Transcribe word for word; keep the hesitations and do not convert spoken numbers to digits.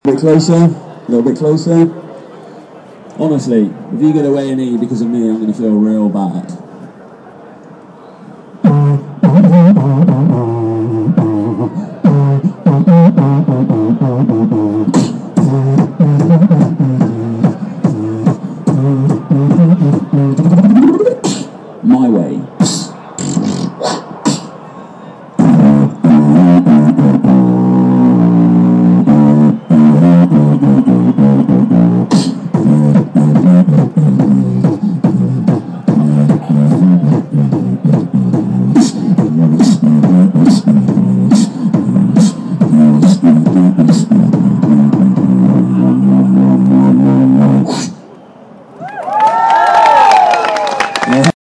A bit closer, a little bit closer. Honestly, if you get away and E because of me, I'm going to feel real bad.